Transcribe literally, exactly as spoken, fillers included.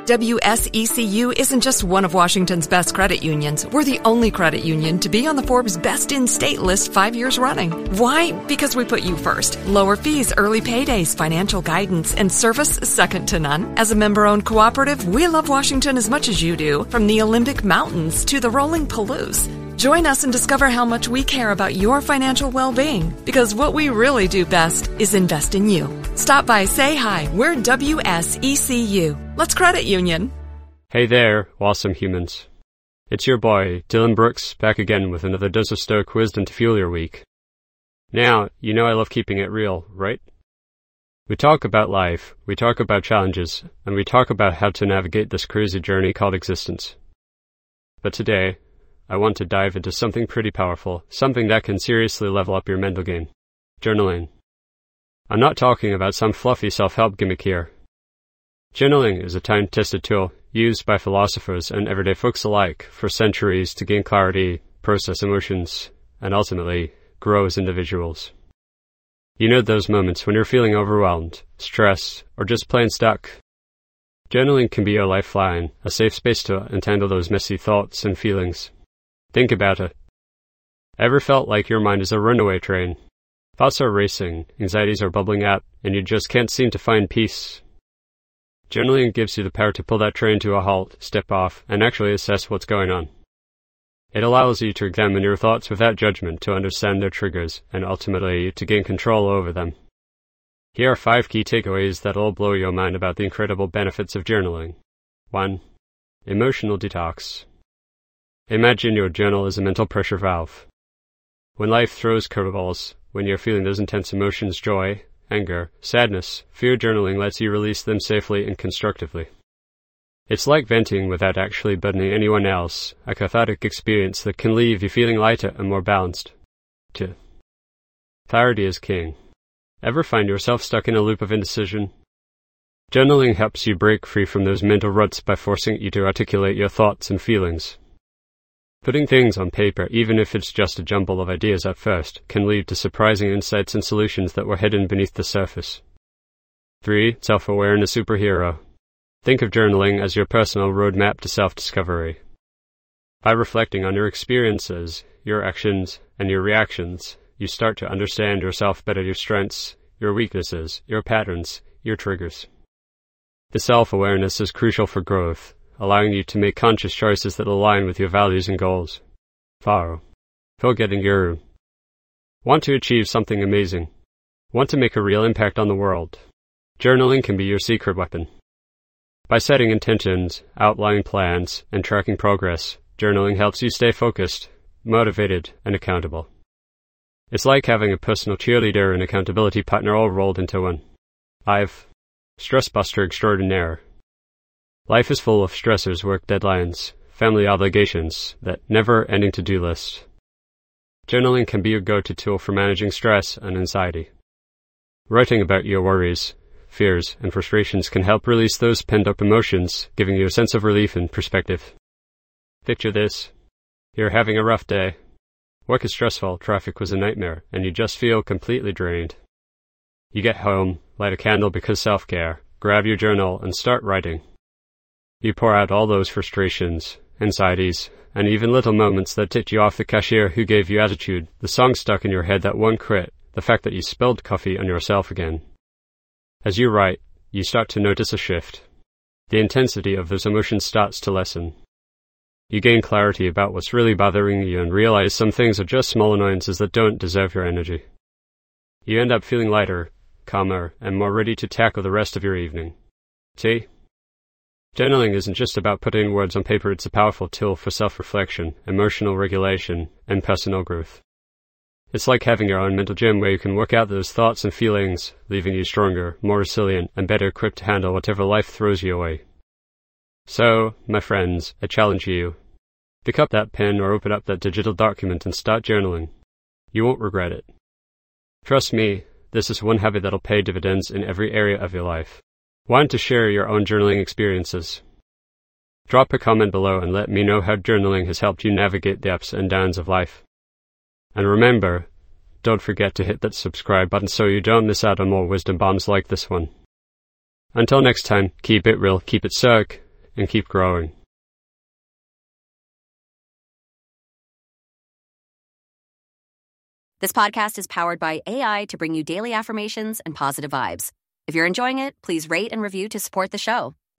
W S E C U isn't just one of Washington's best credit unions. We're the only credit union to be on the Forbes Best in State list five years running. Why? Because we put you first. Lower fees, early paydays, financial guidance, and service second to none. As a member-owned cooperative, we love Washington as much as you do, from the Olympic Mountains to the rolling Palouse. Join us and discover how much we care about your financial well-being, because what we really do best is invest in you. Stop by, say hi. We're W S E C U. Let's credit union. Hey there, awesome humans. It's your boy, Dylan Brooks, back again with another dose of Stoic wisdom to fuel your week. Now, you know I love keeping it real, right? We talk about life, we talk about challenges, and we talk about how to navigate this crazy journey called existence. But today, I want to dive into something pretty powerful, something that can seriously level up your mental game. Journaling. I'm not talking about some fluffy self-help gimmick here. Journaling is a time-tested tool used by philosophers and everyday folks alike for centuries to gain clarity, process emotions, and ultimately grow as individuals. You know those moments when you're feeling overwhelmed, stressed, or just plain stuck. Journaling can be your lifeline, a safe space to untangle those messy thoughts and feelings. Think about it. Ever felt like your mind is a runaway train? Thoughts are racing, anxieties are bubbling up, and you just can't seem to find peace. Journaling gives you the power to pull that train to a halt, step off, and actually assess what's going on. It allows you to examine your thoughts without judgment, to understand their triggers, and ultimately to gain control over them. Here are five key takeaways that'll blow your mind about the incredible benefits of journaling. one. Emotional detox. Imagine your journal as a mental pressure valve. When life throws curveballs, when you're feeling those intense emotions, joy, anger, sadness, fear, journaling lets you release them safely and constructively. It's like venting without actually burdening anyone else, a cathartic experience that can leave you feeling lighter and more balanced. two. Clarity is king. Ever find yourself stuck in a loop of indecision? Journaling helps you break free from those mental ruts by forcing you to articulate your thoughts and feelings. Putting things on paper, even if it's just a jumble of ideas at first, can lead to surprising insights and solutions that were hidden beneath the surface. three. Self-awareness superhero. Think of journaling as your personal roadmap to self-discovery. By reflecting on your experiences, your actions, and your reactions, you start to understand yourself better, your strengths, your weaknesses, your patterns, your triggers. The self-awareness is crucial for growth, allowing you to make conscious choices that align with your values and goals. four. Goal-getting guru. Want to achieve something amazing? Want to make a real impact on the world? Journaling can be your secret weapon. By setting intentions, outlining plans, and tracking progress, journaling helps you stay focused, motivated, and accountable. It's like having a personal cheerleader and accountability partner all rolled into one. five. Stress buster extraordinaire. Life is full of stressors, work deadlines, family obligations, that never-ending to-do list. Journaling can be your go-to tool for managing stress and anxiety. Writing about your worries, fears, and frustrations can help release those pent-up emotions, giving you a sense of relief and perspective. Picture this. You're having a rough day. Work is stressful, traffic was a nightmare, and you just feel completely drained. You get home, light a candle because self-care, grab your journal, and start writing. You pour out all those frustrations, anxieties, and even little moments that ticked you off, the cashier who gave you attitude, the song stuck in your head that one crit, the fact that you spilled coffee on yourself again. As you write, you start to notice a shift. The intensity of those emotions starts to lessen. You gain clarity about what's really bothering you and realize some things are just small annoyances that don't deserve your energy. You end up feeling lighter, calmer, and more ready to tackle the rest of your evening. See? Journaling isn't just about putting words on paper, it's a powerful tool for self-reflection, emotional regulation, and personal growth. It's like having your own mental gym where you can work out those thoughts and feelings, leaving you stronger, more resilient, and better equipped to handle whatever life throws you away. So, my friends, I challenge you. Pick up that pen or open up that digital document and start journaling. You won't regret it. Trust me, this is one habit that'll pay dividends in every area of your life. Want to share your own journaling experiences? Drop a comment below and let me know how journaling has helped you navigate the ups and downs of life. And remember, don't forget to hit that subscribe button so you don't miss out on more wisdom bombs like this one. Until next time, keep it real, keep it stoic, and keep growing. This podcast is powered by A I to bring you daily affirmations and positive vibes. If you're enjoying it, please rate and review to support the show.